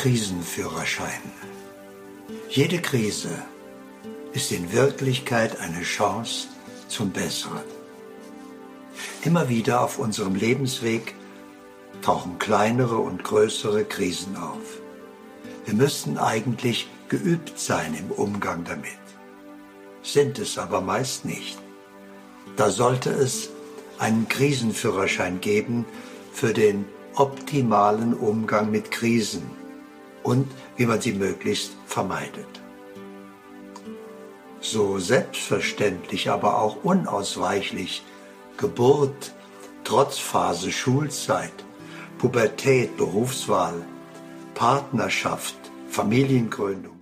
Krisenführerschein. Jede Krise ist in Wirklichkeit eine Chance zum Besseren. Immer wieder auf unserem Lebensweg tauchen kleinere und größere Krisen auf. Wir müssten eigentlich geübt sein im Umgang damit, sind es aber meist nicht. Da sollte es einen Krisenführerschein geben für den optimalen Umgang mit Krisen und wie man sie möglichst vermeidet. So selbstverständlich, aber auch unausweichlich Geburt, Trotzphase, Schulzeit, Pubertät, Berufswahl, Partnerschaft, Familiengründung,